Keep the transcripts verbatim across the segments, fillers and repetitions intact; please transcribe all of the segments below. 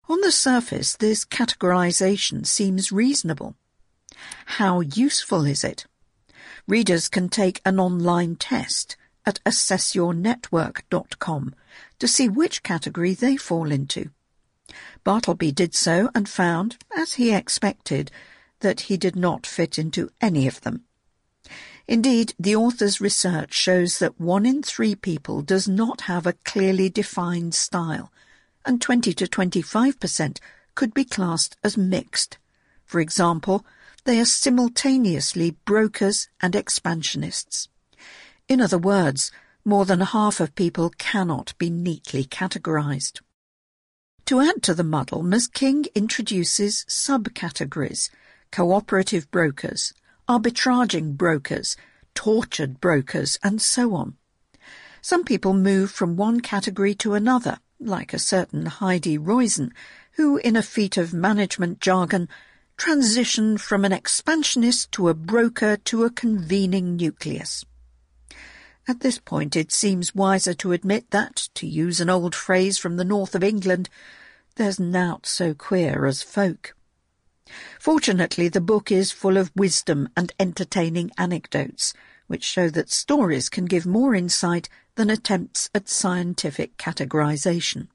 On the surface, this categorization seems reasonable. How useful is it? Readers can take an online test at assess your network dot com to see which category they fall into. Bartleby did so and found, as he expected, that he did not fit into any of them. Indeed, the author's research shows that one in three people does not have a clearly defined style, and twenty to twenty-five percent could be classed as mixed. For example, they are simultaneously brokers and expansionists. In other words, more than half of people cannot be neatly categorized. To add to the muddle, Miz King introduces subcategories: cooperative brokers, arbitraging brokers, tortured brokers, and so on. Some people move from one category to another, like a certain Heidi Roizen, who, in a feat of management jargon, transitioned from an expansionist to a broker to a convening nucleus. At this point, it seems wiser to admit that, to use an old phrase from the north of England, there's nowt so queer as folk. Fortunately, the book is full of wisdom and entertaining anecdotes, which show that stories can give more insight than attempts at scientific categorization.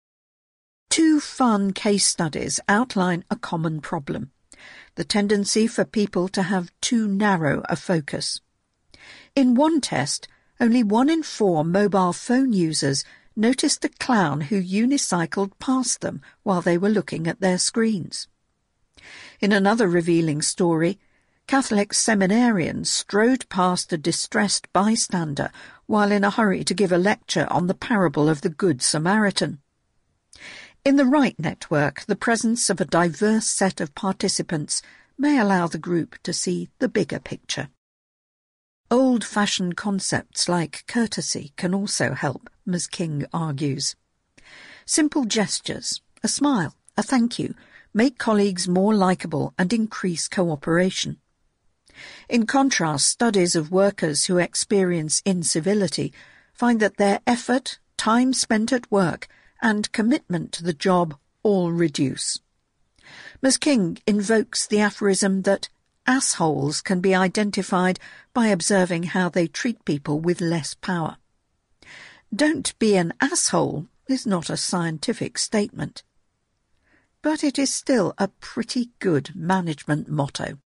Two fun case studies outline a common problem: the tendency for people to have too narrow a focus. In one test, only one in four mobile phone users noticed a clown who unicycled past them while they were looking at their screens. In another revealing story, Catholic seminarians strode past a distressed bystander while in a hurry to give a lecture on the parable of the Good Samaritan. In the right network, the presence of a diverse set of participants may allow the group to see the bigger picture. Old-fashioned concepts like courtesy can also help, Miz King argues. Simple gestures, a smile, a thank you, make colleagues more likeable and increase cooperation. In contrast, studies of workers who experience incivility find that their effort, time spent at work, and commitment to the job all reduce. Miz King invokes the aphorism that assholes can be identified by observing how they treat people with less power. Don't be an asshole is not a scientific statement, but it is still a pretty good management motto.